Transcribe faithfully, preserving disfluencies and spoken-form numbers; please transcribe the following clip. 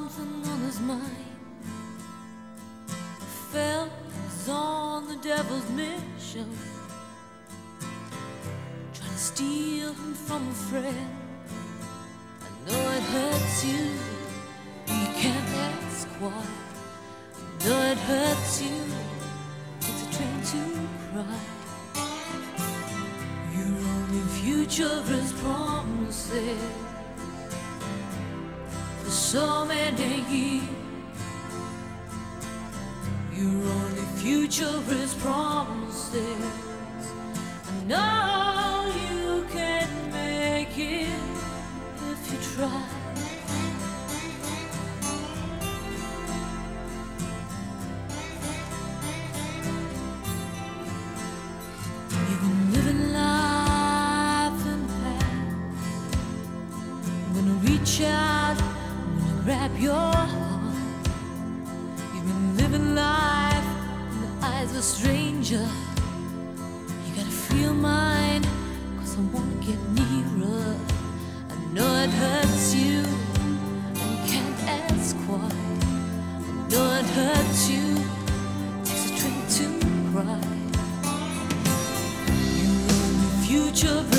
something on his mind. Felt he's on the devil's mission, trying to steal him from a friend. I know it hurts you, you can't ask why. I know it hurts you, it's a train to cry. Your only future is promises for so many years. Your only future is promises. I know you can make it if you try. You've been living life in the past. I'm gonna reach out, I'm gonna grab your heart. You've been living life in the eyes of a stranger. You gotta feel mine, cause I wanna get nearer. I know it hurts you, and you can't ask why. I know it hurts you, takes a train to cry. Your only future